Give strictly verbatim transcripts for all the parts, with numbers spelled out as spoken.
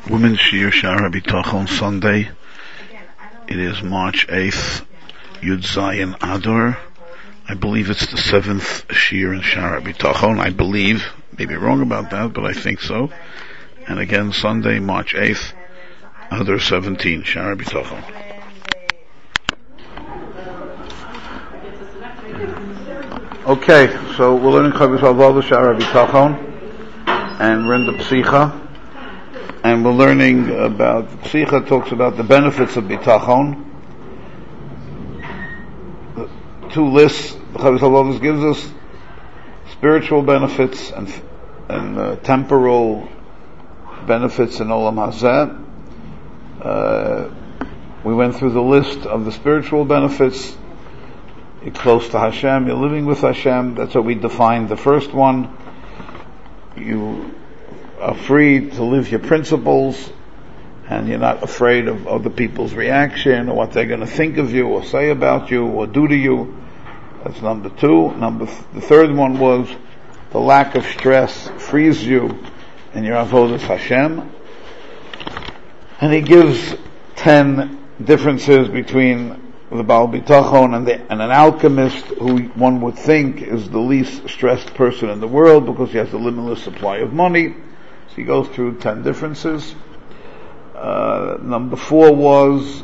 Women's Shir Shara B'Tachon Sunday. It is March eighth, Yud Zayin Adar. I believe it's the seventh Shir in Shara B'Tachon. I believe, maybe wrong about that, but I think so. And again, Sunday, March eighth, Adar seventeen, Shara B'Tachon. Okay, so we're learning Chavis Avada Shara B'Tachon, and we're in the Psicha. And we're learning about, Psicha talks about the benefits of Bitachon. The two lists, the Chavis HaLovos gives us spiritual benefits and, and uh, temporal benefits in Olam Hazeh. Uh, we went through the list of the spiritual benefits. You're close to Hashem, you're living with Hashem. That's what we defined the first one. You are free to live your principles, and you're not afraid of other people's reaction or what they're going to think of you or say about you or do to you. That's number two. Number th- the third one was the lack of stress frees you in your avodas Hashem. And he gives ten differences between the Baal Bitachon and, the, and an alchemist, who one would think is the least stressed person in the world because he has a limitless supply of money. He goes through ten differences. Uh, number four was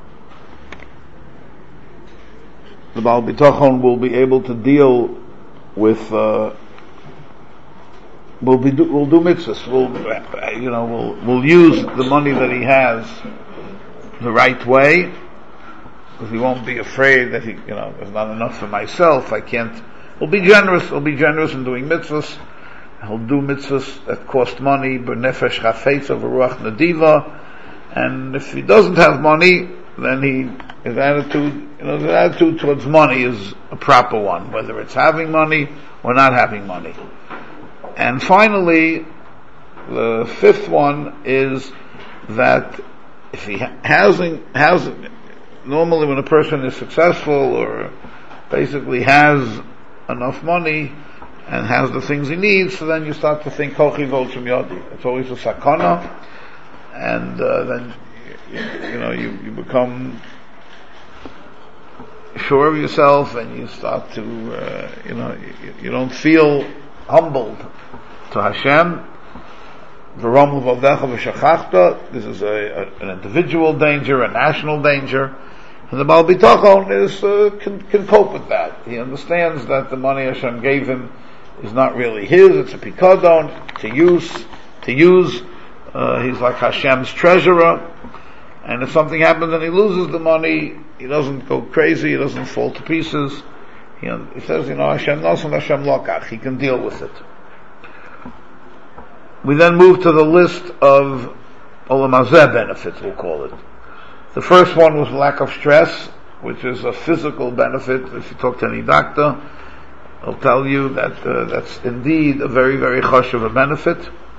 the Baal Bitachon will be able to deal with, uh, will be do, will do mitzvahs. Will you know? Will will use the money that he has the right way, because he won't be afraid that he, you know, there's not enough for myself. I can't. Will be generous. Will be generous in doing mitzvahs. He'll do mitzvahs that cost money, b'nefesh chafetz of ruach nadiva, and if he doesn't have money, then he, his attitude, you know, his attitude towards money is a proper one, whether it's having money or not having money. And finally, the fifth one is that if he hasn't, has, normally when a person is successful or basically has enough money, and has the things he needs, so then you start to think kochi volchim yodi. It's always a sakana, and uh, then you, you know you, you become sure of yourself, and you start to uh, you know you, you don't feel humbled to Hashem. V'rom l'vavdecha v'shachachta. This is a, a, an individual danger, a national danger. And the Baal Bitachon is uh, can, can cope with that. He understands that the money Hashem gave him is not really his, it's a pikadon to use, to use, uh, he's like Hashem's treasurer, and if something happens and he loses the money, he doesn't go crazy, he doesn't fall to pieces, he, he says, you know, Hashem knows and Hashem lokach, he can deal with it. We then move to the list of Olam Hazeh benefits, we'll call it. The first one was lack of stress, which is a physical benefit. If you talk to any doctor, I'll tell you that uh, that's indeed a very, very chashuv a benefit.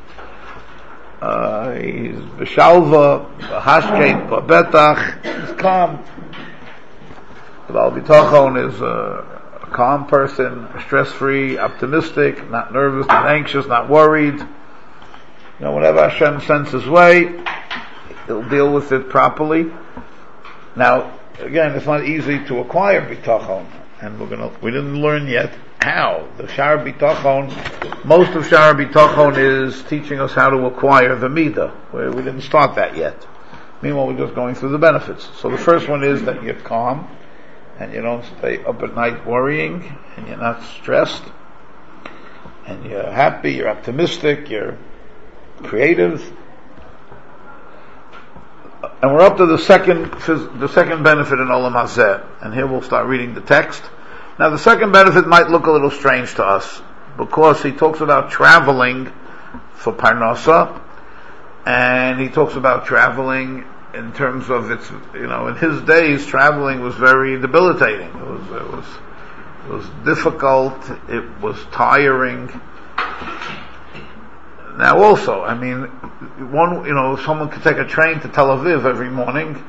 Uh, he's b'shalva, b'hashkeit, b'betach, he's calm. The Baal Bitachon is a, a calm person, stress-free, optimistic, not nervous, not anxious, not worried. You know, whenever Hashem sends his way, he'll deal with it properly. Now, again, it's not easy to acquire bitachon, and we're gonna, we didn't learn yet how. The Shara Bitachon, most of Shara Bitachon is teaching us how to acquire the midah, where we didn't start that yet. Meanwhile, we're just going through the benefits. So the first one is that you're calm, and you don't stay up at night worrying, and you're not stressed, and you're happy, you're optimistic, you're creative. And we're up to the second, the second benefit in Olam Hazeh, and here we'll start reading the text. Now, the second benefit might look a little strange to us, because he talks about traveling for Parnasa, and he talks about traveling in terms of its, you know, in his days, traveling was very debilitating. It was, it was, it was difficult, it was tiring. Now also, I mean, one, you know, someone could take a train to Tel Aviv every morning.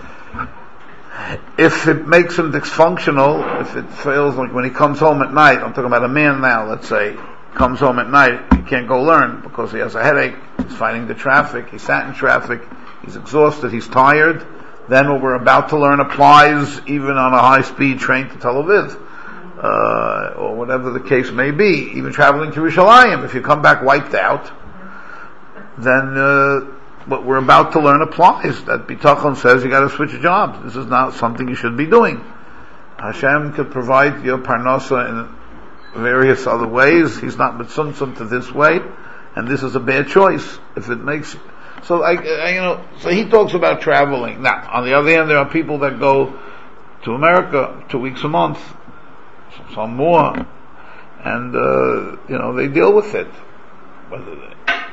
If it makes him dysfunctional, if it feels like when he comes home at night, I'm talking about a man now, let's say, comes home at night, he can't go learn because he has a headache, he's fighting the traffic, he sat in traffic, he's exhausted, he's tired, then what we're about to learn applies even on a high-speed train to Tel Aviv, uh, or whatever the case may be. Even traveling to Yerushalayim, if you come back wiped out, then uh, what we're about to learn applies. That Bitachon says you got to switch jobs. This is not something you should be doing. Hashem could provide your parnasa in various other ways. He's not mitzumtzum to this way, and this is a bad choice. If it makes so, I, I, you know, so he talks about traveling. Now, on the other hand, there are people that go to America two weeks a month, some more, and uh, you know they deal with it. Whether they,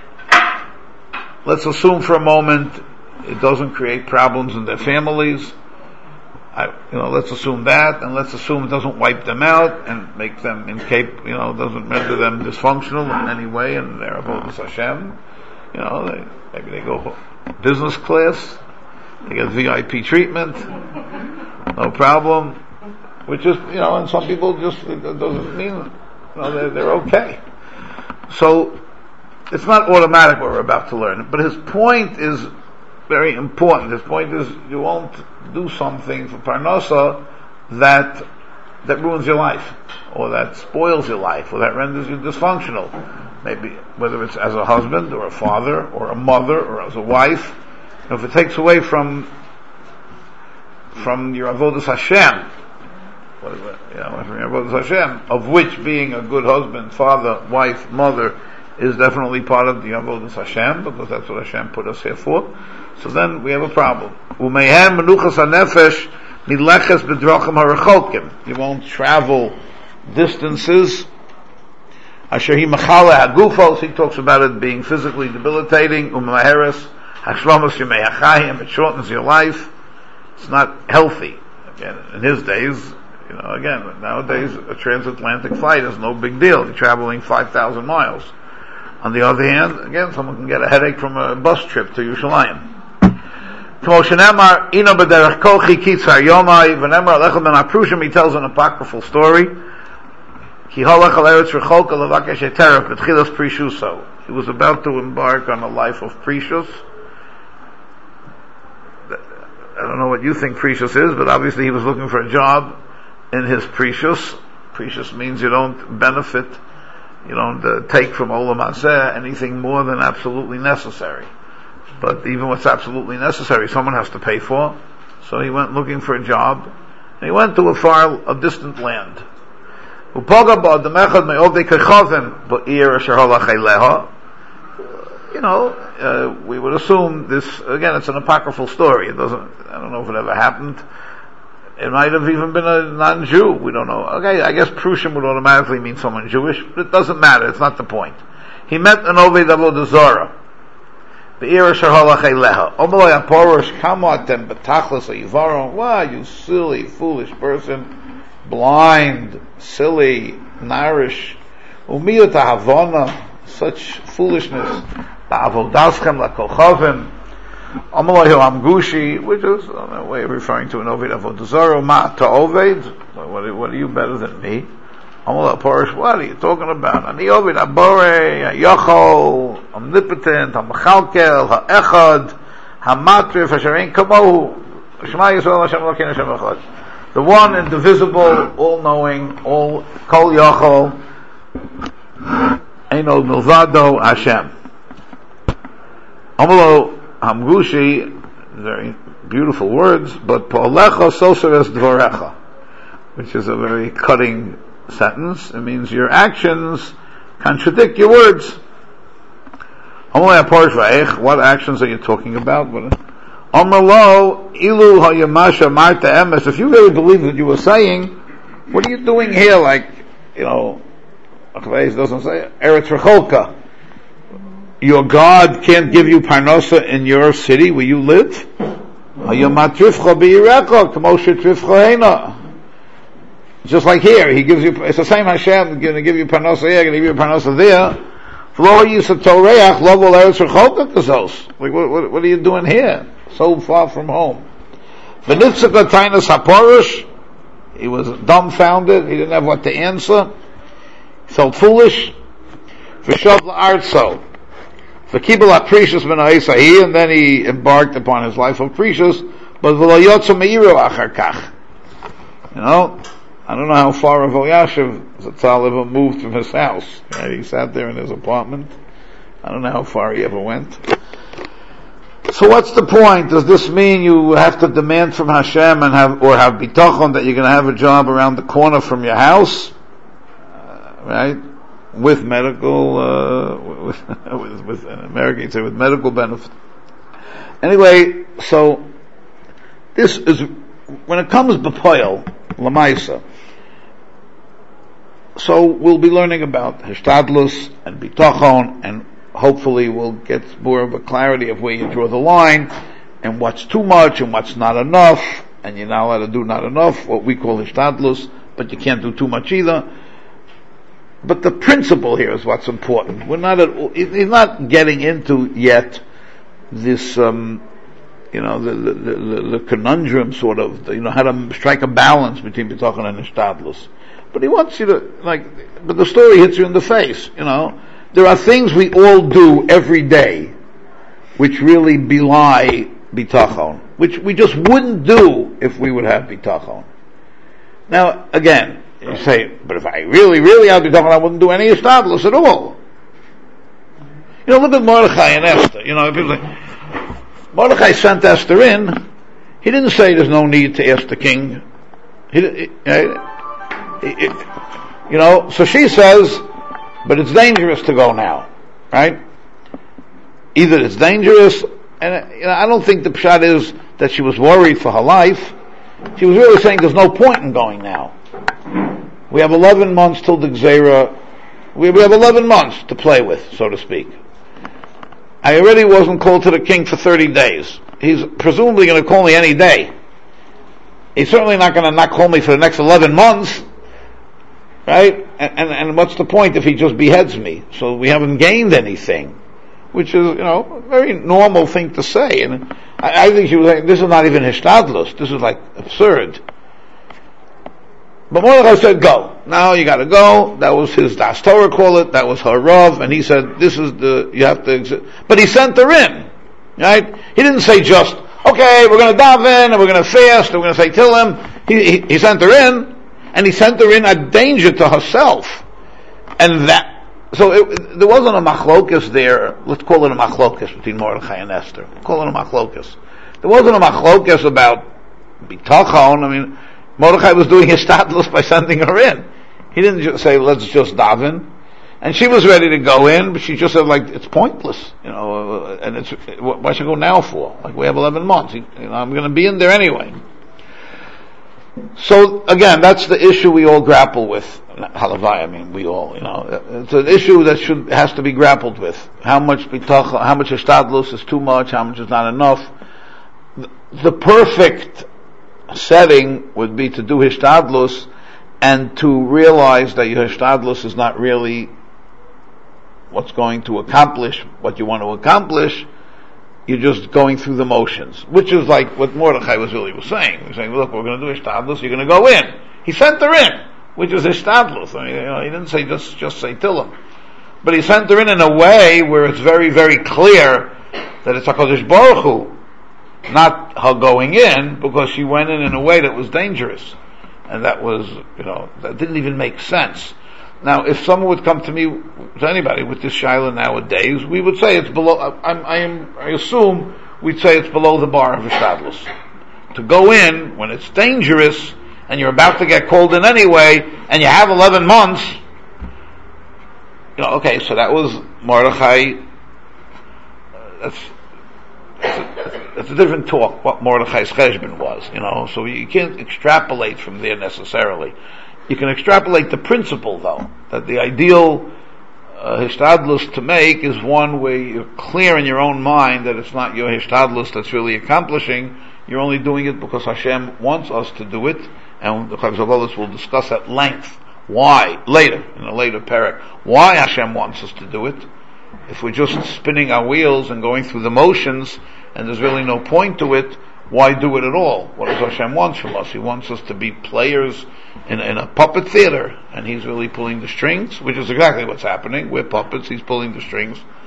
let's assume for a moment it doesn't create problems in their families. I, you know, let's assume that, and let's assume it doesn't wipe them out and make them incapable. You know, doesn't render them dysfunctional in any way in their avodas Hashem. You know, they, maybe they go business class, they get V I P treatment, no problem. Which is, you know, and some people just, it doesn't mean, you know, they're, they're okay. So, it's not automatic what we're about to learn. But his point is very important. His point is, you won't do something for Parnasa that, that ruins your life, or that spoils your life, or that renders you dysfunctional. Maybe, whether it's as a husband, or a father, or a mother, or as a wife. And if it takes away from, from your avodas Hashem, what is it? You know, from your avodas Hashem, of which being a good husband, father, wife, mother, is definitely part of the avodas Hashem, because that's what Hashem put us here for. So then we have a problem. Umehem menuchas hanefesh mileches bedrachim harachokim. You won't travel distances. Asher hi machala hagufos. He talks about it being physically debilitating. Umaheres hashlomas yemei hachayim. It shortens your life. It's not healthy. Again, in his days, you know, again, nowadays a transatlantic flight is no big deal. You're traveling five thousand miles. On the other hand, again, someone can get a headache from a bus trip to Yerushalayim. He tells an apocryphal story. He was about to embark on a life of precious. I don't know what you think precious is, but obviously he was looking for a job in his precious. Precious means you don't benefit, you don't uh, take from Olam Hazeh anything more than absolutely necessary. But even what's absolutely necessary, someone has to pay for. So he went looking for a job, and he went to a far, a distant land. You know, uh, we would assume this, again, it's an apocryphal story. It doesn't, I don't know if it ever happened. It might have even been a non-Jew. We don't know. Okay, I guess Prushim would automatically mean someone Jewish, but it doesn't matter. It's not the point. He met an Oved Avodah Zarah. Be'ir asher halach eileha. Omaloi aporosh kamatem betachlis yivaron. Wow, you silly, foolish person. Blind, silly, narish. Umiyot havana. Such foolishness. Ba'avodaschem lakochavim. Amaloi amgushi, which is a way of referring to an Oved Avodah Zarah. Ma to Oved. What, what are you better than me? Amaloi aporosh. What are you talking about? Ani Oved abore, yachol, omnipotent, hamachalkel, ha'echad, hamatrif, asherein kamohu. Shema Yisrael Hashem Elokeinu Hashem Echad. The one indivisible, all-knowing, all kol yachol, eino milvado Hashem. Amalo hamgushi, very beautiful words, but po'alecha soseres dvorecha, which is a very cutting sentence. It means your actions contradict your words. What actions are you talking about? If you really believe what you were saying, what are you doing here? Like, you know, it doesn't say Eretz Recholka. Your God can't give you parnosa in your city where you live. Just like here, he gives you, it's the same Hashem, going to give you parnosa here, going to give you parnosa there. Like, what, what, what are you doing here? So far from home. He was dumbfounded, he didn't have what to answer. He felt foolish. For Kibul HaPrishus min ha'Esahi, and then he embarked upon his life of Prishus, but v'lo yotza me'iru achar kach. You know, I don't know how far Rav Elyashiv Zatzal ever moved from his house. Right? He sat there in his apartment. I don't know how far he ever went. So what's the point? Does this mean you have to demand from Hashem and have, or have bitachon that you're going to have a job around the corner from your house? Uh, right? With medical, uh, with, with, with, in America you'd say with medical benefit. Anyway, so, this is, when it comes to B'poel, Lamaisa, so we'll be learning about Hishtadlus and Bitachon, and hopefully we'll get more of a clarity of where you draw the line, and what's too much and what's not enough, and you're not allowed to do not enough, what we call Hishtadlus, but you can't do too much either. But the principle here is what's important. We're not at, he's not getting into yet this, um, you know, the, the, the, the conundrum sort of, you know, how to strike a balance between Bitachon and Hishtadlus. But he wants you to, like, but the story hits you in the face, you know. There are things we all do every day which really belie Bitachon, which we just wouldn't do if we would have Bitachon. Now, again, you say, but if I really, really had Bitachon, I wouldn't do any Hishtadlus at all. You know, look at Mordechai and Esther. You know, people say, Mordechai sent Esther in. He didn't say there's no need to ask the king. He, he, he, he, you know, so she says, but it's dangerous to go now, right? Either it's dangerous, and you know, I don't think the pshat is that she was worried for her life. She was really saying there's no point in going now. We have eleven months till the Gzeira. We have eleven months to play with, so to speak. I already wasn't called to the king for thirty days. He's presumably going to call me any day. He's certainly not going to not call me for the next eleven months. Right? And, and, and what's the point if he just beheads me? So we haven't gained anything. Which is, you know, a very normal thing to say. And I, I think she was like, this is not even Hishtadlus. This is like absurd. But Mordechai said, go. Now you gotta go. That was his Das Torah call it. That was her Rav. And he said, this is the, you have to exist. But he sent her in. Right? He didn't say just, okay, we're gonna daven, and we're gonna fast, and we're gonna say Tillim. He, he, he sent her in. And he sent her in a danger to herself. And that, so it, there wasn't a machlokas there, let's call it a machlokas between Mordechai and Esther. Call it a machlokas. There wasn't a machlokas about bitachon. I mean, Mordechai was doing his Hishtadlus by sending her in. He didn't just say, let's just daven. And she was ready to go in, but she just said, like, it's pointless, you know, and it's, why should I go now for? Like, we have eleven months, you know, I'm gonna be in there anyway. So again, that's the issue we all grapple with. Halavai, I mean, we all, you know, it's an issue that should has to be grappled with. How much bitachon, how much Hishtadlus is too much, how much is not enough. The, the perfect setting would be to do Hishtadlus and to realize that your Hishtadlus is not really what's going to accomplish what you want to accomplish. You're just going through the motions, which is like what Mordechai was really was saying. He was saying, look, we're going to do Hishtadlus, you're going to go in. He sent her in, which is Hishtadlus. I mean, you know, he didn't say just, just say Tillim. But he sent her in in a way where it's very, very clear that it's HaKadosh Baruch Hu, not her going in, because she went in in a way that was dangerous. And that was, you know, that didn't even make sense. Now, if someone would come to me, to anybody, with this shaila nowadays, we would say it's below, I, I, am, I assume we'd say it's below the bar of Hishtadlus. To go in when it's dangerous, and you're about to get called in anyway, and you have eleven months, you know, okay, so that was Mordechai, that's, that's a, that's a different talk, what Mordechai's cheshbon was, you know, so you can't extrapolate from there necessarily. You can extrapolate the principle, though, that the ideal uh, Hishtadlus to make is one where you're clear in your own mind that it's not your Hishtadlus that's really accomplishing. You're only doing it because Hashem wants us to do it, and the Chagzavalis will discuss at length why, later, in a later parak, why Hashem wants us to do it. If we're just spinning our wheels and going through the motions, and there's really no point to it, why do it at all? What does Hashem want from us? He wants us to be players in, in a puppet theater, and He's really pulling the strings, which is exactly what's happening. We're puppets, He's pulling the strings.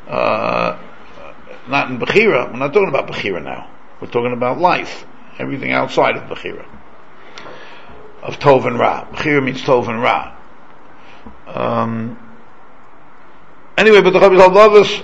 uh, not in Bechira. We're not talking about Bechira now. We're talking about life. Everything outside of Bechira. Of Tov and Ra. Bechira means Tov and Ra. Um, anyway, but the Chavis al-Davis,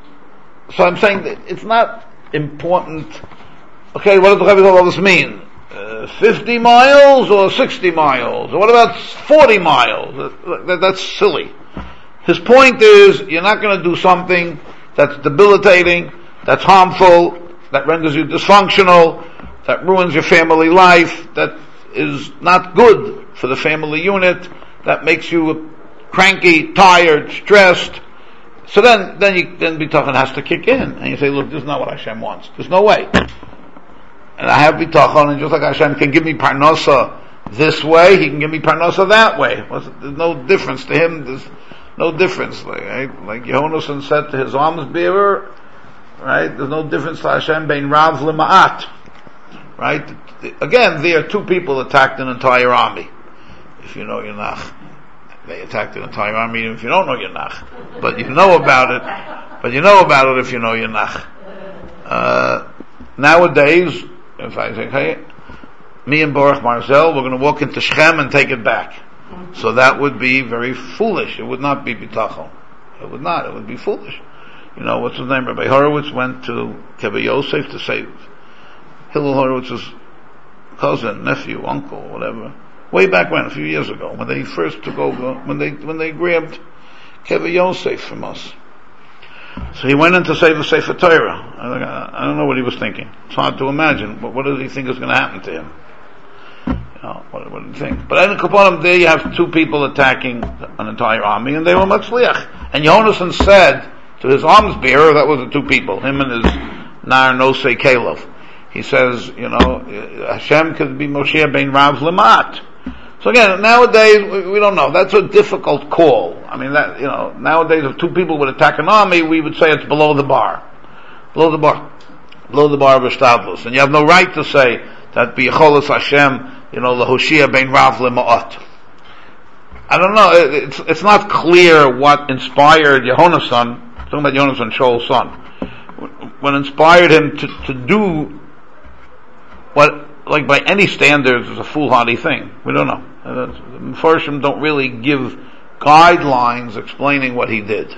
so I'm saying that it's not important. Okay, what does the Chavis al-Davis mean? Uh, fifty miles or sixty miles? Or what about forty miles? That, that, that's silly. His point is, you're not going to do something that's debilitating, that's harmful, that renders you dysfunctional, that ruins your family life, that is not good for the family unit, that makes you cranky, tired, stressed. So then, then you, then bitachon has to kick in, and you say, look, this is not what Hashem wants. There's no way. And I have bitachon, and just like Hashem can give me parnasa this way, He can give me parnasa that way. There's no difference to Him. There's no difference. Like, right? Like Yehonasan said to his alms bearer, right? There's no difference to Hashem bein Rav Lema'at. Right? Again, there are two people attacked an entire army. If you know Yanach. They attacked an entire army even if you don't know Yanach. But you know about it. But you know about it if you know Yanach. Uh, nowadays, if I say, hey, me and Baruch Marzel, we're going to walk into Shechem and take it back. So that would be very foolish. It would not be bitachon. It would not. It would be foolish. You know, what's his name? Rabbi Horowitz went to Keva Yosef to save Hillel Horowitz's cousin, nephew, uncle, whatever. Way back when, a few years ago, when they first took over, when they when they grabbed Keva Yosef from us. So he went in to save the Sefer Torah. I, I don't know what he was thinking. It's hard to imagine, but what does he think is going to happen to him? Oh, what, what do you think? But in Kaponim, there you have two people attacking an entire army, and they were matzliach. And Yonasan said to his arms bearer, that was the two people, him and his Nar Nosei Caleb. He says, you know, Hashem could be Moshe ben Rav Lemat. So again, nowadays, we, we don't know. That's a difficult call. I mean, that, you know, nowadays if two people would attack an army, we would say it's below the bar. Below the bar. Below the bar of Ishtadlus. And you have no right to say that B'Yecholos Hashem, you know, Lahoshia ben Rav Lema'at. I don't know, it's, it's not clear what inspired Yehonasan, talking about Yehonasan, Shaul's son, what inspired him to, to do what, like by any standards, is a foolhardy thing. We don't know. The Mefarshim don't really give guidelines explaining what he did.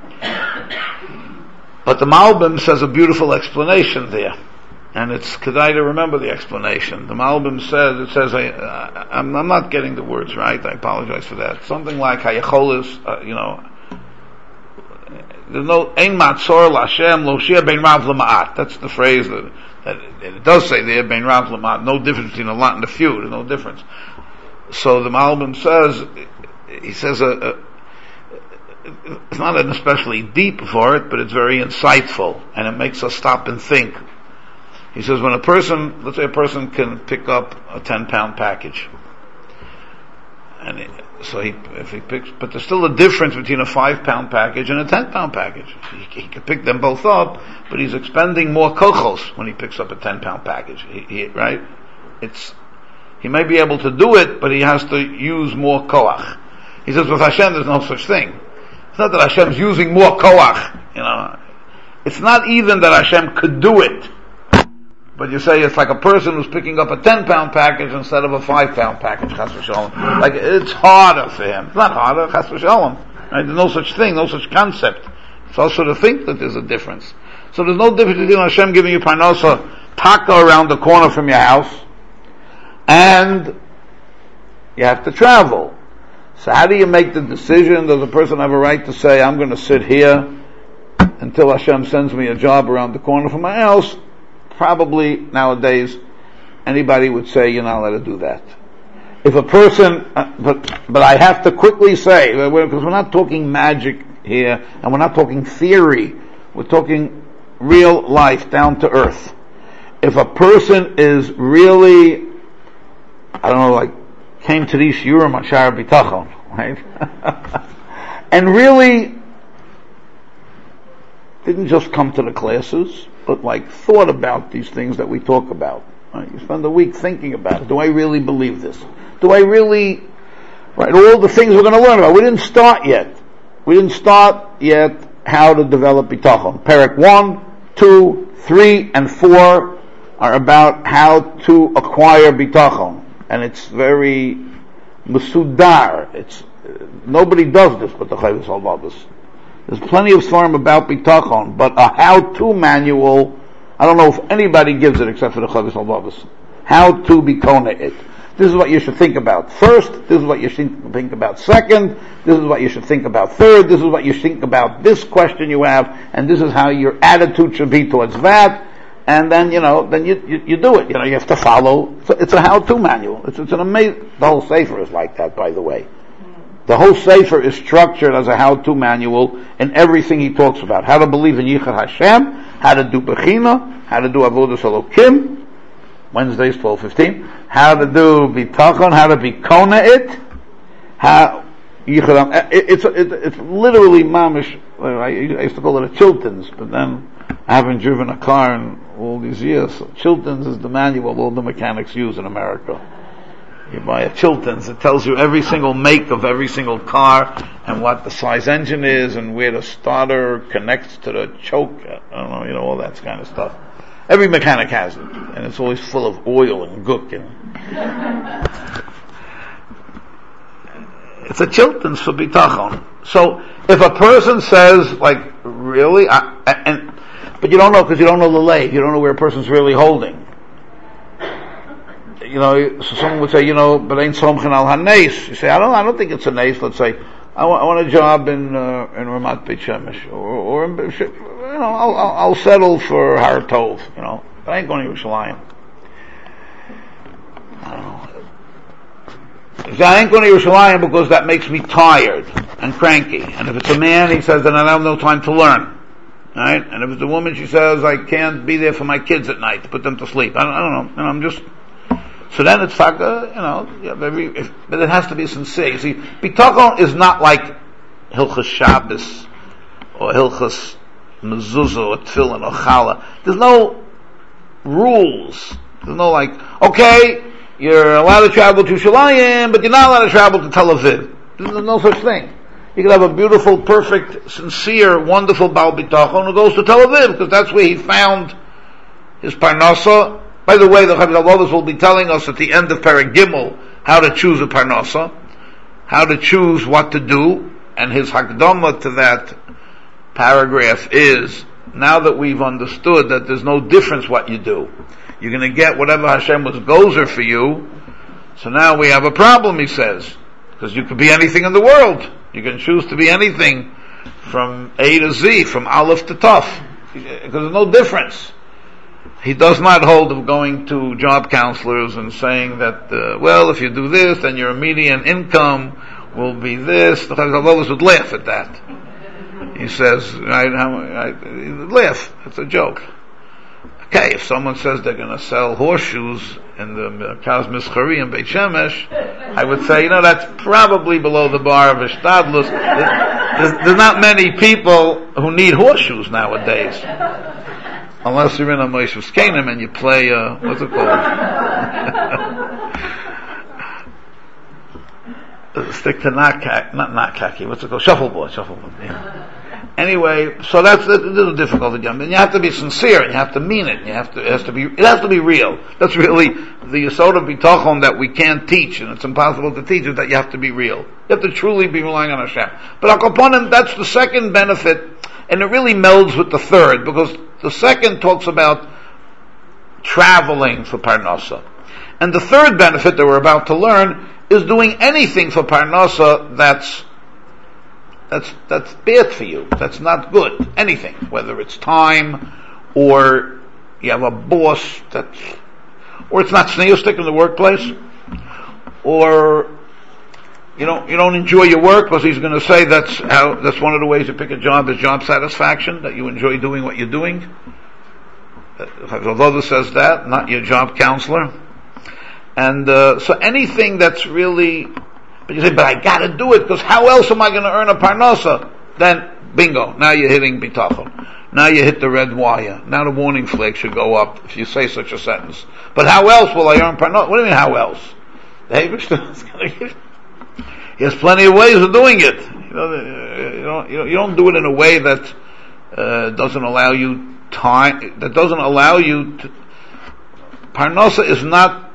But the Malbim says a beautiful explanation there. And it's kedai to remember the explanation. The Malbim says, it says, I, uh, I'm, I'm not getting the words right, I apologize for that. Something like, Hayacholis, uh, you know, there's no, Ein Matzor L'Hashem, Loshia Ben Rav Lema'at. That's the phrase that, that it does say there, Ben Rav Lema'at. No difference between a lot and a few, there's no difference. So the Malbim says, he says, uh, uh, it's not an especially deep for it, but it's very insightful, and it makes us stop and think. He says when a person, let's say a person can pick up a ten pound package, and he, so he, if he picks, but there's still a difference between a five pound package and a ten pound package. He, he can pick them both up, but he's expending more kochos when he picks up a ten pound package, he, he, right? It's, he may be able to do it, but he has to use more koach. He says with Hashem there's no such thing. It's not that Hashem's using more koach, you know. It's not even that Hashem could do it. But you say it's like a person who's picking up a ten pound package instead of a five pound package, chas v'shalom. Like, it's harder for him. It's not harder, chas v'shalom. Right? There's no such thing, no such concept. It's also to think that there's a difference. So there's no difference between Hashem giving you parnasa, taka around the corner from your house, and you have to travel. So how do you make the decision? Does a person have a right to say, I'm going to sit here until Hashem sends me a job around the corner from my house? Probably nowadays anybody would say you're not allowed to do that. If a person, uh, but but I have to quickly say, because we're, we're not talking magic here, and we're not talking theory, we're talking real life, down to earth. If a person is really, I don't know, like came to these Yurim on Shar B'Tachon, right? And really didn't just come to the classes, but like thought about these things that we talk about. Right? You spend a week thinking about it. Do I really believe this? Do I really, right, all the things we're going to learn about. We didn't start yet. We didn't start yet how to develop bitachon. Perek one, two, three, and four are about how to acquire bitachon, and it's very musudar. It's uh, nobody does this but the Chovos Halevavos. There's plenty of svarim about bitachon, but a how-to manual, I don't know if anybody gives it except for the Chovos Halevavos. How to bikona it. This is what you should think about first. This is what you should think about second. This is what you should think about third. This is what you should think about this question you have, and this is how your attitude should be towards that. And then, you know, then you, you, you do it. You know, you have to follow. It's a, it's a how-to manual. It's, it's an amazing, the whole Sefer is like that, by the way. The whole Sefer is structured as a how-to manual in everything he talks about. How to believe in Yichud Hashem, how to do Bechina, how to do Avodas Elokim, Wednesdays, twelve fifteen, how to do Bitachon, how to be Kona it, how, Yichud, it, it's, it, it's literally mamish, I used to call it a Chilton's, but then I haven't driven a car in all these years. So Chilton's is the manual all the mechanics use in America. You buy a Chilton's, it tells you every single make of every single car and what the size engine is and where the starter connects to the choke. I don't know, you know, all that kind of stuff. Every mechanic has it, and it's always full of oil and gook. And it's a Chilton's for bitachon. So if a person says, like, really, I, and but you don't know because you don't know the lay, you don't know where a person's really holding. You know, so someone would say, you know, but ain't somchen al hanes. You say, I don't, I don't think it's a nes. Let's say, I want, I want a job in uh, in Ramat Beit Shemesh, or, or in, you know, I'll, I'll, I'll settle for Har Tov, you know, but I ain't going to Yerushalayim. I don't know. I ain't going to Yerushalayim because that makes me tired and cranky. And if it's a man, he says, then I have no time to learn. Right? And if it's a woman, she says, I can't be there for my kids at night to put them to sleep. I don't, I don't know. And I'm just. So then it's like, uh, you know, yeah, very, if, but it has to be sincere. You see, bitachon is not like Hilchas Shabbos or Hilchas Mezuzah or Tefillin or Challah. There's no rules. There's no like, okay, you're allowed to travel to Shalayim, but you're not allowed to travel to Tel Aviv. There's no such thing. You can have a beautiful, perfect, sincere, wonderful Baal Bitachon who goes to Tel Aviv because that's where he found his Parnasa. By the way, the Chovos Halevavos will be telling us at the end of Perek Gimel how to choose a Parnasa, how to choose what to do, and his Hakdama to that paragraph is, now that we've understood that there's no difference what you do, you're going to get whatever Hashem was gozer for you, so now we have a problem, he says, because you could be anything in the world. You can choose to be anything from A to Z, from Aleph to Taf, because there's no difference. He does not hold of going to job counselors and saying that, uh, well, if you do this, then your median income will be this. The Chovos Halevavos would laugh at that. He says, I, I, I, laugh. It's a joke. Okay, if someone says they're going to sell horseshoes in the Merkaz Mischari in Beit Shemesh, I would say, you know, that's probably below the bar of Ishtadlus. There's, there's not many people who need horseshoes nowadays. Unless you're in a Moshe Skanim and you play, uh, what's it called? Stick to not kaki, not not kaki, what's it called? Shuffleboard, shuffleboard, yeah. Anyway, so that's a little difficult again. And you have to be sincere, and you have to mean it, and you have to, it has to be, it has to be real. That's really the Yesod of Bitachon that we can't teach, and it's impossible to teach, is that you have to be real. You have to truly be relying on Hashem. But Al Kaponim, that's the second benefit, and it really melds with the third, because the second talks about traveling for Parnasa. And the third benefit that we're about to learn is doing anything for Parnasa that's that's that's bad for you. That's not good. Anything. Whether it's time, or you have a boss that's, or it's not sneustic in the workplace, or you don't you don't enjoy your work because he's going to say that's how that's one of the ways you pick a job is job satisfaction, that you enjoy doing what you're doing. Although says that, not your job counselor. And uh, so anything that's really, but you say, but I got to do it because how else am I going to earn a parnasa? Then bingo, now you're hitting bitachon. Now you hit the red wire. Now the warning flag should go up if you say such a sentence. But how else will I earn parnasa? What do you mean how else? The He has plenty of ways of doing it. You know, you don't, you don't, you don't do it in a way that uh, doesn't allow you time, that doesn't allow you to, Parnasa is not,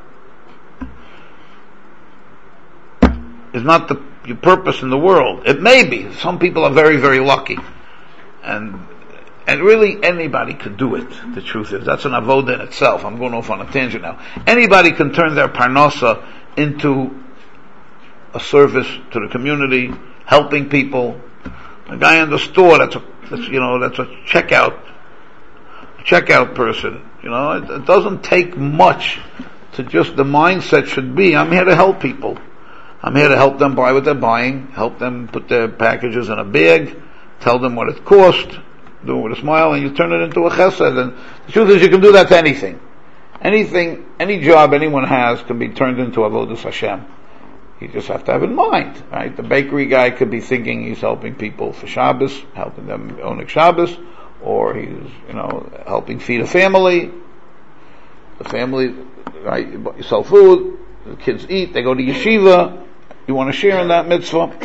is not the, your purpose in the world. It may be. Some people are very, very lucky. And, and really anybody could do it, the truth is. That's an avoda in itself. I'm going off on a tangent now. Anybody can turn their Parnasa into a service to the community, helping people. A guy in the store, that's a, that's, you know, that's a checkout, checkout person. You know, it, it doesn't take much to just, the mindset should be, I'm here to help people. I'm here to help them buy what they're buying, help them put their packages in a bag, tell them what it cost, do it with a smile, and you turn it into a chesed. And the truth is, you can do that to anything. Anything, any job anyone has can be turned into avodas Hashem. You just have to have in mind, right? The bakery guy could be thinking he's helping people for Shabbos, helping them own Shabbos, or he's, you know, helping feed a family. The family, right? You sell food, the kids eat, they go to yeshiva. You want to share in that mitzvah,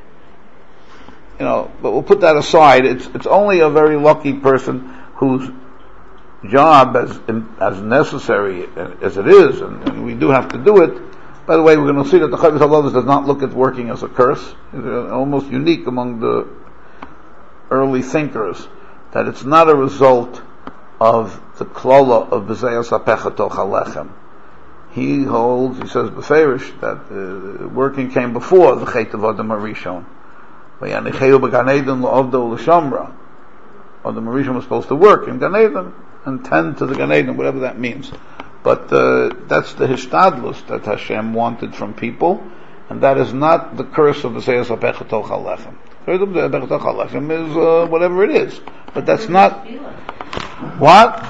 you know. But we'll put that aside. It's it's only a very lucky person whose job, as as necessary as it is, and, and we do have to do it. By the way, we're going to see that the Chavis HaLovos does not look at working as a curse. It's almost unique among the early thinkers that it's not a result of the klala of b'zeyas hapecha toch halechem. He holds, he says beferish, that uh, working came before the chet of Adam HaRishon. V'yanicheu b'Gan Eden l'ovdo l'shamra. Adam HaRishon was supposed to work in Gan Eden and tend to the Gan Eden, whatever that means. But uh, that's the hishtadlus that Hashem wanted from people, and that is not the curse of b'zeyas hapecha toch halechem. Curse of b'zeyas hapecha toch halechem is uh, whatever it is, but that's not what.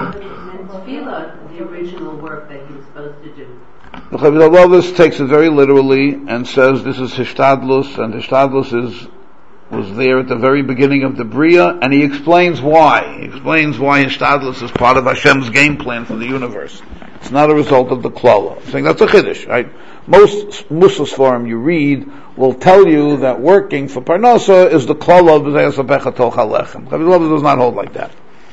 The original work that he's supposed to do. The Chavis HaLovos takes it very literally and says this is hishtadlus, and hishtadlus is was there at the very beginning of the Bria, and he explains why. He explains why hishtadlus is part of Hashem's game plan for the universe. It's not a result of the klala. I'm saying that's a chiddush, right? Most Musas forum you read will tell you that working for Parnasa is the klala of b'zeyas hapecha toch halechem. Chavis HaLovos does not hold like that.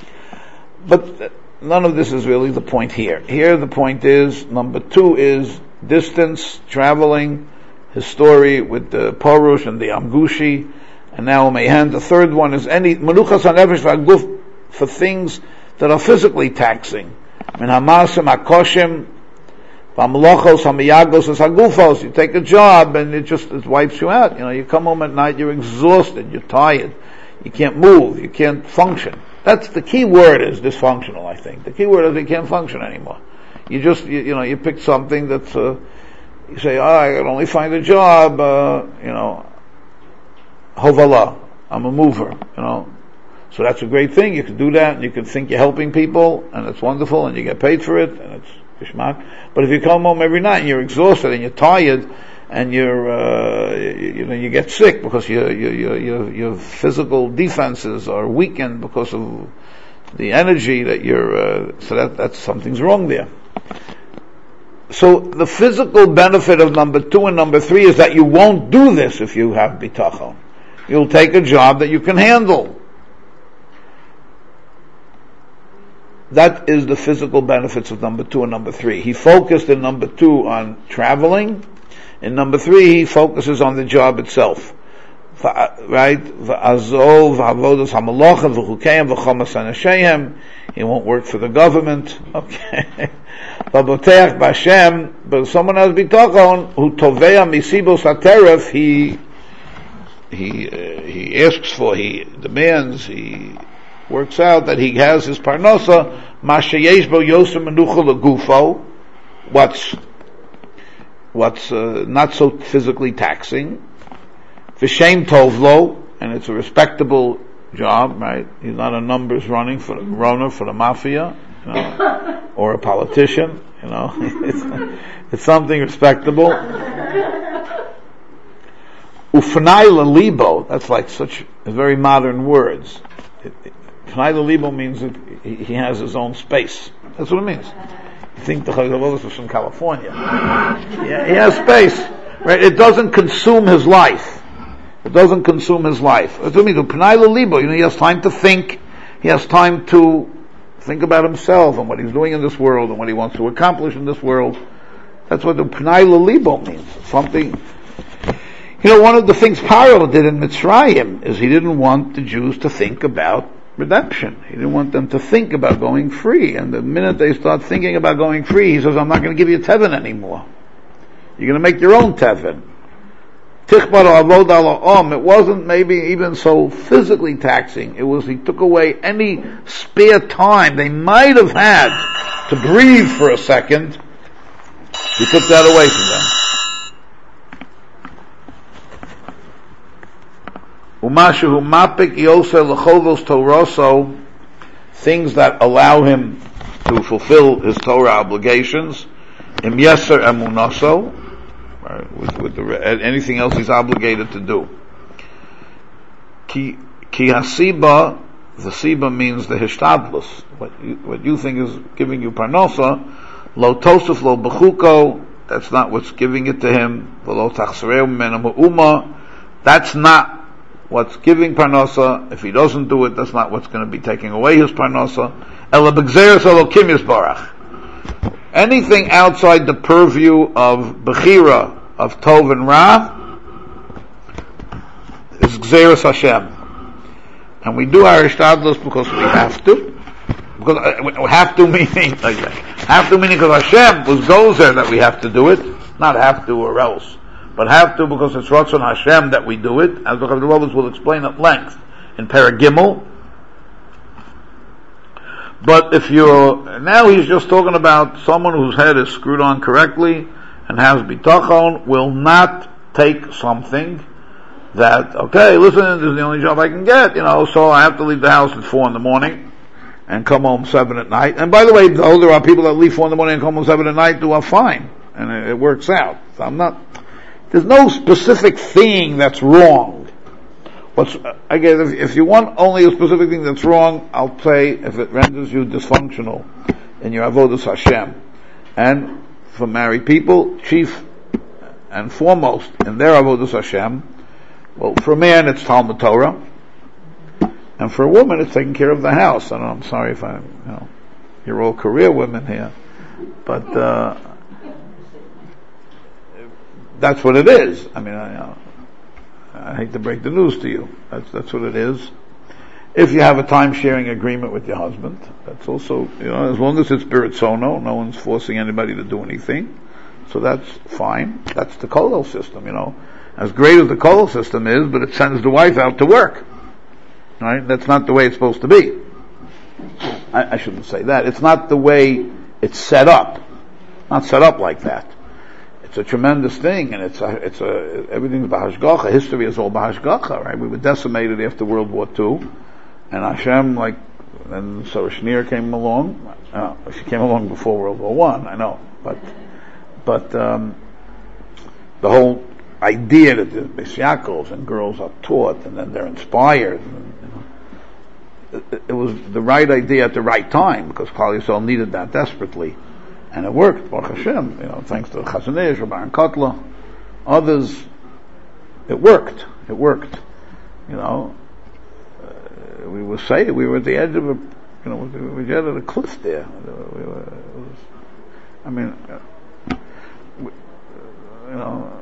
But none of this is really the point here. Here the point is, number two is distance, traveling, his story with the Parush and the Amgushi, and now Mehen. The third one is any menuchas hanefesh v'aguf, for things that are physically taxing. Min hamasim hakoshim v'amlochos hamiyagos as hagufos. You take a job and it just it wipes you out. You know, you come home at night, you're exhausted, you're tired, you can't move, you can't function. That's the key word is dysfunctional, I think. The key word is you can't function anymore. You just, you, you know, you pick something that's, uh, you say, oh, I can only find a job, uh, you know, hovala, I'm a mover, you know. So that's a great thing, you can do that, and you can think you're helping people, and it's wonderful, and you get paid for it, and it's geschmack. But if you come home every night and you're exhausted and you're tired, and you're, uh, you, you know, you get sick because your, your, your, your physical defenses are weakened because of the energy that you're, uh, so that, that's, something's wrong there. So the physical benefit of number two and number three is that you won't do this if you have bitachon. You'll take a job that you can handle. That is the physical benefits of number two and number three. He focused in number two on traveling. In number three, he focuses on the job itself. Right? He won't work for the government. Okay. But someone has bitachon who tovea misibos hateref, he he uh, he asks for, he demands, he works out that he has his parnasa mashayesh bo yosem menucha legufo, what's what's uh, not so physically taxing, v'shem tovlo, and it's a respectable job, right? He's not a numbers running for runner for the mafia, you know, or a politician, you know. it's, it's something respectable. Ufnai lelibo, that's like such very modern words. Ufnai lelibo means that he has his own space. That's what it means. You think the Chavis HaLovos was from California. Yeah, he has space, right? It doesn't consume his life. It doesn't consume his life. You know, he has time to think. He has time to think about himself and what he's doing in this world and what he wants to accomplish in this world. That's what the Pnai L'Libo means. Something. You know, one of the things Paro did in Mitzrayim is he didn't want the Jews to think about redemption. He didn't want them to think about going free. And the minute they start thinking about going free, he says, I'm not going to give you Tevin anymore. You're going to make your own Tevin. Tichbar Avod Al-Om, it wasn't maybe even so physically taxing. It was he took away any spare time they might have had to breathe for a second. He took that away from them. Umashu mapik yose lechovos Toroso, things that allow him to fulfill his Torah obligations. Im yeser emunaso, with, with the, anything else he's obligated to do. Ki ki hasiba, the siba means the hishtadlus. What you, what you think is giving you parnosa, lo tosuf lo bechuko, that's not what's giving it to him. Lo tachsereu menu uma, that's not what's giving parnosa. If he doesn't do it, that's not what's going to be taking away his parnosa. Ela b'gzeres elokim yisbarach. Anything outside the purview of bechira, of tov and ra, is gzeres Hashem. And we do our ishtadlus because we have to. Because uh, we have to meaning like that. Have to meaning because Hashem was goes there that we have to do it. Not have to or else. But have to because it's Ratzon Hashem that we do it, as the Chavrulos will explain at length in Paragimel. But if you're, now he's just talking about someone whose head is screwed on correctly and has bitachon, will not take something that, okay, listen, this is the only job I can get, you know, so I have to leave the house at four in the morning and come home seven at night. And by the way, though, there are people that leave four in the morning and come home seven at night who are fine. And it, it works out. So I'm not, there's no specific thing that's wrong. What's, again, if, if you want only a specific thing that's wrong, I'll say if it renders you dysfunctional in your avodas Hashem. And for married people, chief and foremost in their avodas Hashem, well, for a man it's Talmud Torah, and for a woman it's taking care of the house. I don't know, I'm sorry if I, you know, you're all career women here, but uh, that's what it is. I mean, I, you know, I hate to break the news to you. That's that's what it is. If you have a time-sharing agreement with your husband, that's also, you know, as long as it's biritzono, no one's forcing anybody to do anything, so that's fine. That's the kollel system, you know. As great as the kollel system is, but it sends the wife out to work. Right? That's not the way it's supposed to be. I, I shouldn't say that. It's not the way it's set up. Not set up like that. It's a tremendous thing, and it's a, it's a, everything's b'hashgacha. History is all b'hashgacha, right? We were decimated after World War Two, and Hashem, like, and so Shneur came along. Uh, she came along before World War One, I know, but, but, um, the whole idea that the Beis Yaakov and girls are taught, and then they're inspired, and, you know, it, it was the right idea at the right time, because Klal Yisrael needed that desperately. And it worked, Baruch Hashem, you know, thanks to Chazon Ish, Rabban Kotler, others, it worked, it worked, you know, uh, we were saying, we were at the edge of a, you know, we were at the edge of a cliff there, we were, it was, I mean, uh, we, you know,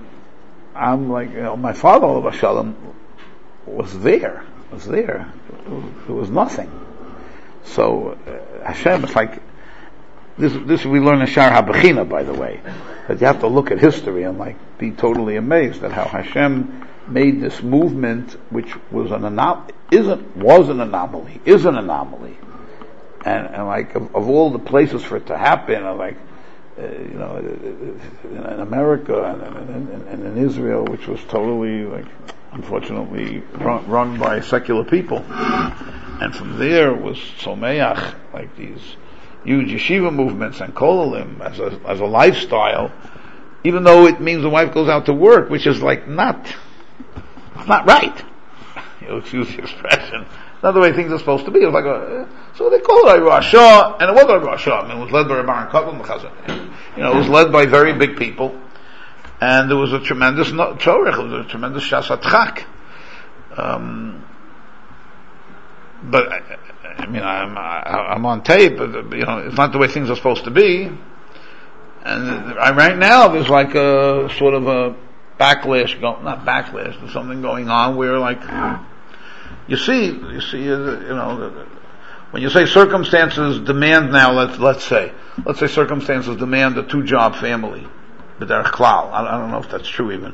I'm like, you know, my father, Olav Shalom, was there, was there, it was, it was nothing, so, uh, Hashem, it's like, This, this we learn in Shar HaBechina, by the way, that you have to look at history and like be totally amazed at how Hashem made this movement, which was an anom- isn't was an anomaly, is an anomaly, and and like of, of all the places for it to happen, and like uh, you know, in America and, and, and, and in Israel, which was totally like unfortunately run, run by secular people, and from there was Someach, like these huge yeshiva movements and kollalim as a as a lifestyle, even though it means the wife goes out to work, which is like not it's not right. You'll excuse the expression. It's not the way things are supposed to be. It was like a, so they call it a Rosh Hashanah, and it wasn't a Rosh Hashanah. I mean, it was led by Rabban Kotler, you know, it was led by very big people, and there was a tremendous no- tzorech, there was a tremendous shas atchak. Um, but I, I mean, I'm I, I'm on tape, but you know, it's not the way things are supposed to be. And I, right now, there's like a sort of a backlash, go, not backlash, there's something going on where, like, you see, you see, uh, you know, when you say circumstances demand now, let's let's say, let's say circumstances demand a two-job family, but they're klal. I, I don't know if that's true even,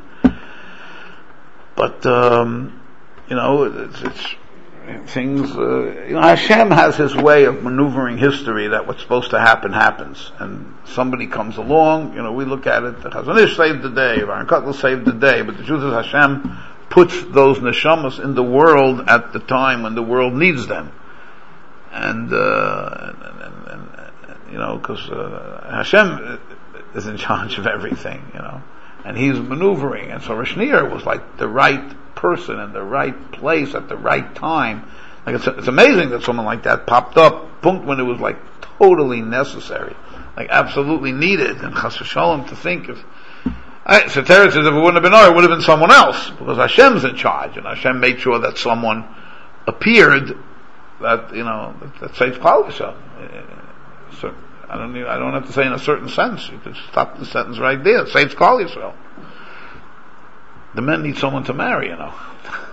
but um, you know, it's, it's things. Uh, you know, Hashem has His way of maneuvering history. That what's supposed to happen happens, and somebody comes along. You know, we look at it. The Chazon Ish saved the day. Aaron Kotler saved the day. But the truth is, Hashem puts those neshamas in the world at the time when the world needs them. And, uh, and, and, and you know, because uh, Hashem is in charge of everything, you know, and He's maneuvering. And so Rosh Nir was like the right person in the right place at the right time. Like it's, it's amazing that someone like that popped up, punkt when it was like totally necessary, like absolutely needed. And Chas v'Shalom to think if, I, so Terry says if it wouldn't have been her, it would have been someone else, because Hashem's in charge, and Hashem made sure that someone appeared that, you know, that, that saves Klal Yisrael. So I don't need, I don't have to say in a certain sense. You could stop the sentence right there. It saves Klal Yisrael. The men need someone to marry, you know.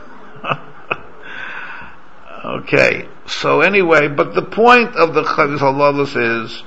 Okay. So anyway, but the point of the Chavis Halavos is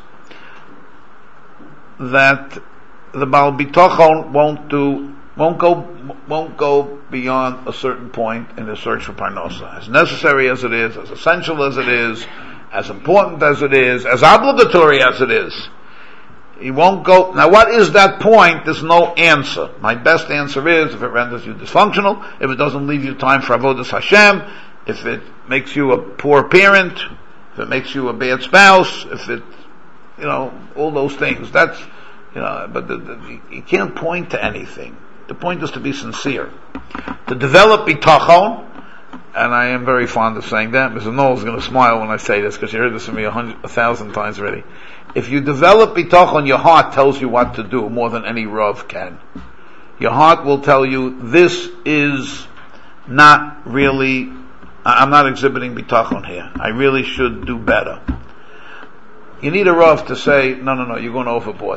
that the Baal Bitochon won't do, won't go, won't go beyond a certain point in the search for Parnosa. As necessary as it is, as essential as it is, as important as it is, as obligatory as it is. He won't go, now what is that point? There's no answer. My best answer is, if it renders you dysfunctional, if it doesn't leave you time for Avodas Hashem, if it makes you a poor parent, if it makes you a bad spouse, if it, you know, all those things, that's, you know, but the, the, you can't point to anything. The point is to be sincere. To develop bitachon, and I am very fond of saying that. Mister Knowles is going to smile when I say this, because you heard this from me a hundred, a thousand times already. If you develop bitachon, your heart tells you what to do more than any Rav can. Your heart will tell you, this is not really, I'm not exhibiting bitachon here. I really should do better. You need a Rav to say, no, no, no, you're going overboard.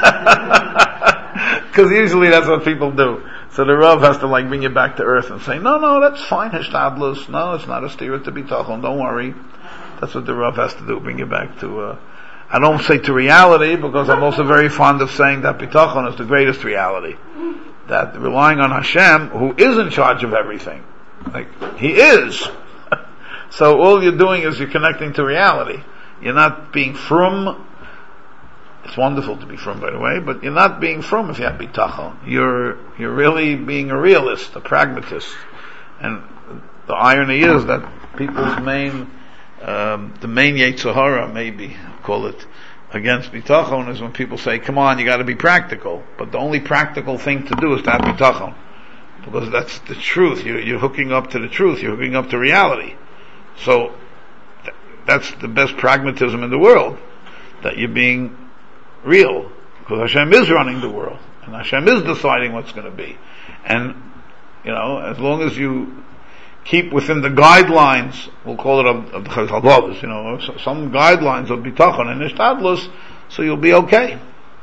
Because usually that's what people do. So the Rav has to like bring you back to earth and say, no, no, that's fine, Hishtadlus. No, it's not a stira to bitachon, don't worry. That's what the Rav has to do, bring you back to, uh, I don't say to reality, because I'm also very fond of saying that bitachon is the greatest reality. That relying on Hashem, who is in charge of everything. Like, He is. So all you're doing is you're connecting to reality. You're not being frum. It's wonderful to be frum, by the way, but you're not being frum if you have bitachon. You're, you're really being a realist, a pragmatist. And the irony is that people's main, um, the main Yetzer Hara, maybe, call it, against bitachon is when people say, come on, you gotta be practical. But the only practical thing to do is to have bitachon. Because that's the truth. You're, you're hooking up to the truth. You're hooking up to reality. So, th- that's the best pragmatism in the world. That you're being real. Because Hashem is running the world. And Hashem is deciding what's going to be. And, you know, as long as you keep within the guidelines, we'll call it of the Chazal, you know, some guidelines of bitachon and hishtadlus, so you'll be okay.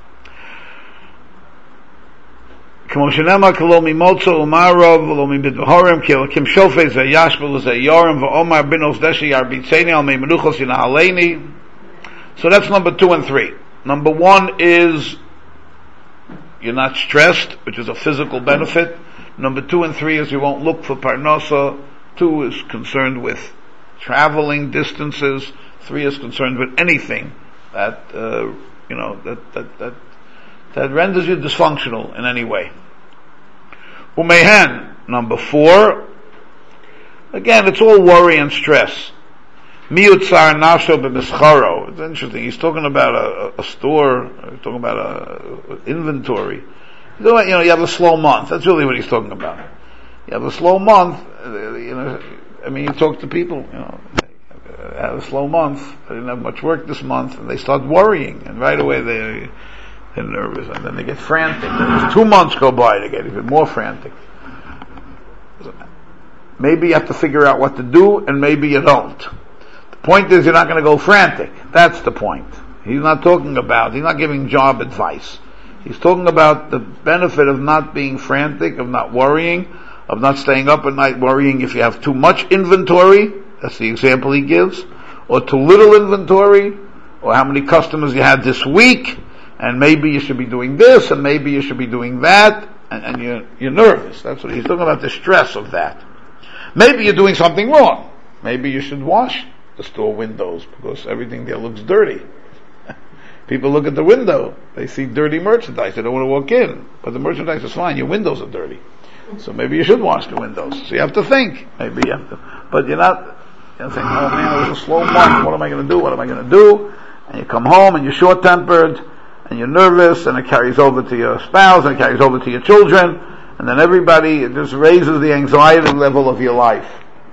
כמו שנאמר כלא ממוצא ומערב ולא מבדבהורם כי אלוקים שופט זה ישבל וזה יורם ואומר בנוס דשא ירביצני על מי מנוחס ינעלני. So that's number two and three. Number one is you're not stressed, which is a physical benefit. Number two and three is you won't look for parnasa. Two is concerned with traveling distances. Three is concerned with anything that uh, you know that that that that renders you dysfunctional in any way. Umehen, number four. Again, it's all worry and stress. Miutzar nafsho b'mischaro. It's interesting. He's talking about a, a store. He's talking about a, a inventory. You know, you know, you have a slow month. That's really what he's talking about. You have a slow month. You know, I mean, you talk to people. You know, they have a slow month. They didn't have much work this month, and they start worrying, and right away they They're nervous, and then they get frantic. Then two months go by, they get even more frantic. Maybe you have to figure out what to do, and maybe you don't. The point is, you're not going to go frantic. That's the point. He's not talking about, he's not giving job advice. He's talking about the benefit of not being frantic, of not worrying, of not staying up at night worrying if you have too much inventory. That's the example he gives. Or too little inventory, or how many customers you had this week, and maybe you should be doing this, and maybe you should be doing that, and, and you're, you're nervous. That's what he's talking about, the stress of that. Maybe you're doing something wrong. Maybe you should wash the store windows, because everything there looks dirty. People look at the window, they see dirty merchandise, they don't want to walk in, but the merchandise is fine, your windows are dirty. So maybe you should wash the windows. So you have to think, maybe you have to, but you're not, you're saying, oh man, it was a slow month, what am I going to do, what am I going to do? And you come home and you're short-tempered, and you're nervous, and it carries over to your spouse, and it carries over to your children, and then everybody, it just raises the anxiety level of your life.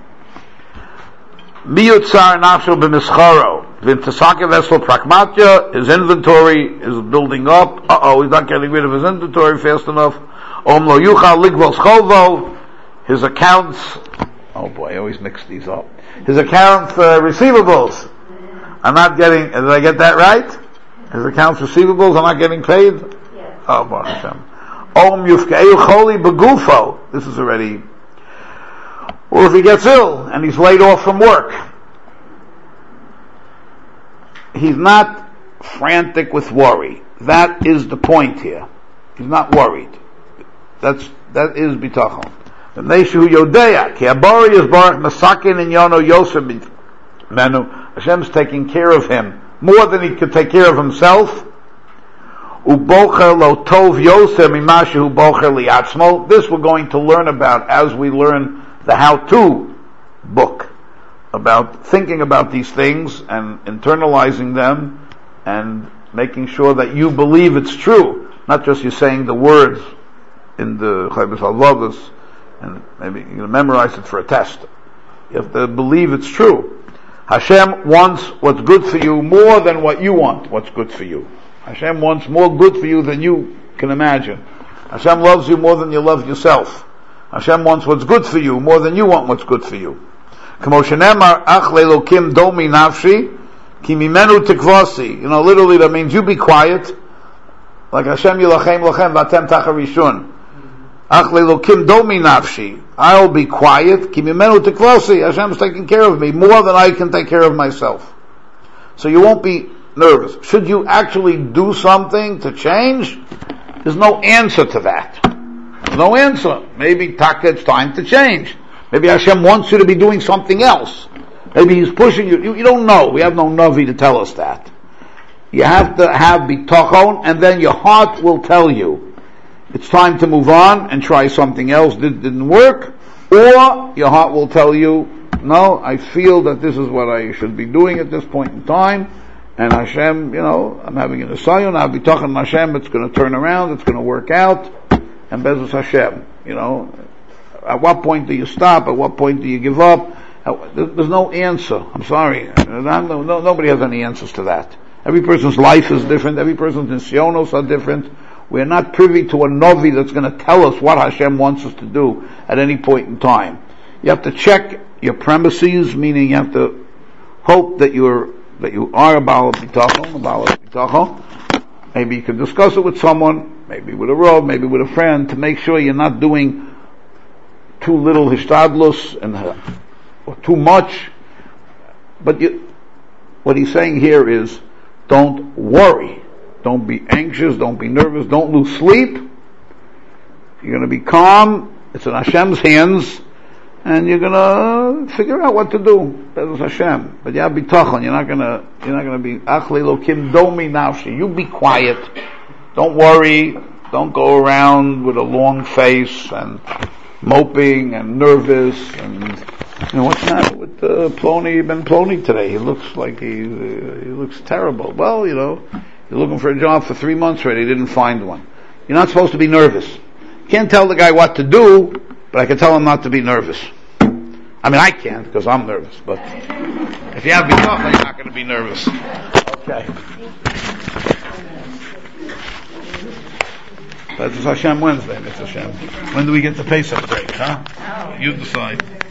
Miyutzar nafsho b'mischaro. V'intasake vessel pragmatya, his inventory is building up. Uh-oh, he's not getting rid of his inventory fast enough. Om lo yuchal ligvos cholvo. His accounts, oh boy, I always mix these up. His accounts, uh, receivables are not getting, did I get that right? His accounts receivables are not getting paid? Yes. Oh, Baruch Hashem. Om yufkeu choli begufo. This is already, or if he gets ill and he's laid off from work, he's not frantic with worry. That is the point here. He's not worried. That's, that is bitachon. The Neshu Yodea, ki abori is barak masakin in yono yosef menu. Hashem's taking care of him more than he could take care of himself. Ubocher lo tov yosef mimashu bocher liatzmo. This we're going to learn about as we learn the how-to book about thinking about these things and internalizing them and making sure that you believe it's true, not just you saying the words in the Chaybus al-Lavos and maybe you're going to memorize it for a test. You have to believe it's true. Hashem wants what's good for you more than what you want what's good for you. Hashem wants more good for you than you can imagine. Hashem loves you more than you love yourself. Hashem wants what's good for you more than you want what's good for you. Kamo shenemar ach lelokim domi nafshi ki mimenu tikvasi. You know, literally that means you be quiet. Like Hashem yilachem lachem vatem tacharishun. Ach lelokim domi nafshi. I'll be quiet. Ki mimenu tikvasi. Hashem's taking care of me more than I can take care of myself. So you won't be nervous. Should you actually do something to change? There's no answer to that. There's no answer. Maybe taka, it's time to change. Maybe Hashem wants you to be doing something else. Maybe He's pushing you. You, you don't know. We have no Navi to tell us that. You have to have bitachon, and then your heart will tell you it's time to move on and try something else that didn't work. Or your heart will tell you, no, I feel that this is what I should be doing at this point in time. And Hashem, you know, I'm having an asayon, I'll be talking to Hashem, it's going to turn around, it's going to work out. And Bezus Hashem, you know, at what point do you stop? At what point do you give up? There's no answer. I'm sorry. No, no, nobody has any answers to that. Every person's life is different. Every person's nisyonos are different. We're not privy to a novi that's going to tell us what Hashem wants us to do at any point in time. You have to check your premises, meaning you have to hope that you're that you are a Baal Bitachon, a Baal Bitachon. Maybe you can discuss it with someone, maybe with a Rav, maybe with a friend, to make sure you're not doing too little hishtadlus and or too much. But you, what he's saying here is, don't worry, don't be anxious, don't be nervous, don't lose sleep. You're going to be calm. It's in Hashem's hands. And you're gonna figure out what to do. That's Hashem. But yeah, bitachon. You're not gonna. You're not gonna be achle lokim domi nafshi. You be quiet. Don't worry. Don't go around with a long face and moping and nervous. And you know what's that with uh, Plony Ben Plony today? He looks like he uh, he looks terrible. Well, you know, you're looking for a job for three months already. Didn't find one. You're not supposed to be nervous. You can't tell the guy what to do. But I can tell him not to be nervous. I mean, I can't because I'm nervous. But if you have bitachon, you're not going to be nervous. Okay. That's Hashem Wednesday, Mister Hashem. When do we get the Pesach break, huh? You decide.